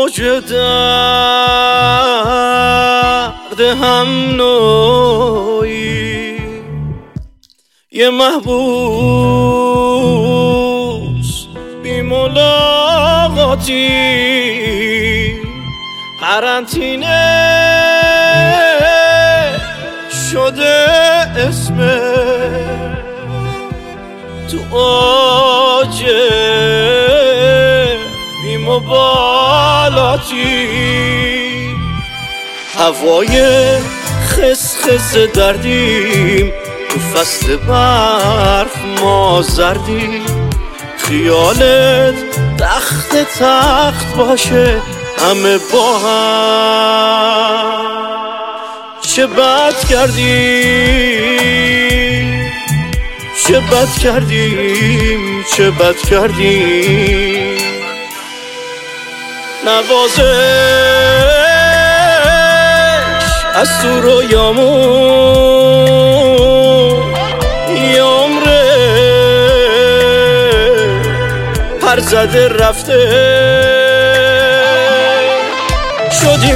موج درد هم نوعی، یه محبوس بی ملاقاتی، قرنطینه شده اسمه تو آج بی مبالاتی. هوای خسخس دردیم تو فصل برف، ما زردیم. خیالت تخت باشه همه با هم. چه بد کردیم، چه بد کردیم، چه بد کردیم. نوازش از تو رویامون یه عمره پر زده رفته، شدیم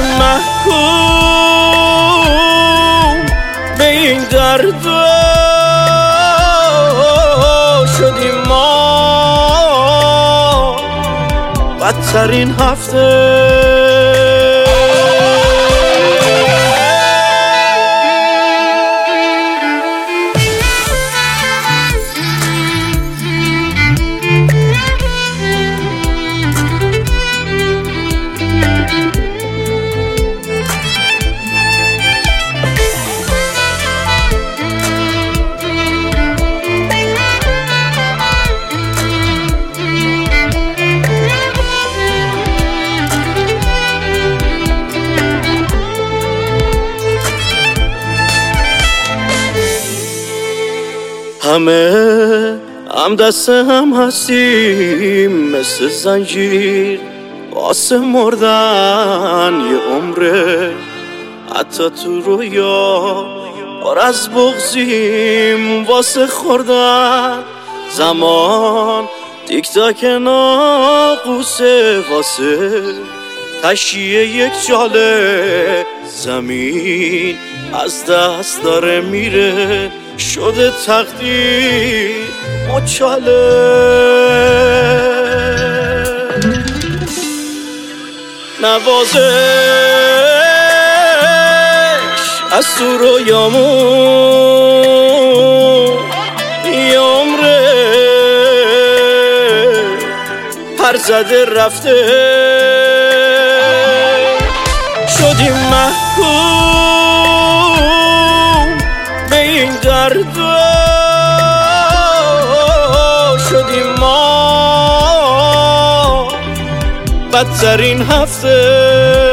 محکوم به این درد، شدیم ما بدترین هفته. همه هم دست هم هستیم مثل زنجیر واسه مردن یه عمره. حتی تو رویا پر از بغضیم واسه خوردن. زمان تیک تاک ناقوسه واسه تشییع یک جاله. زمین از دست داره میره، شده تقدیر مچاله. نوازش از تو رویامون یه عمره پر زده رفته، شدیم محکوم به این درد، شدیم ما بدترین هفته.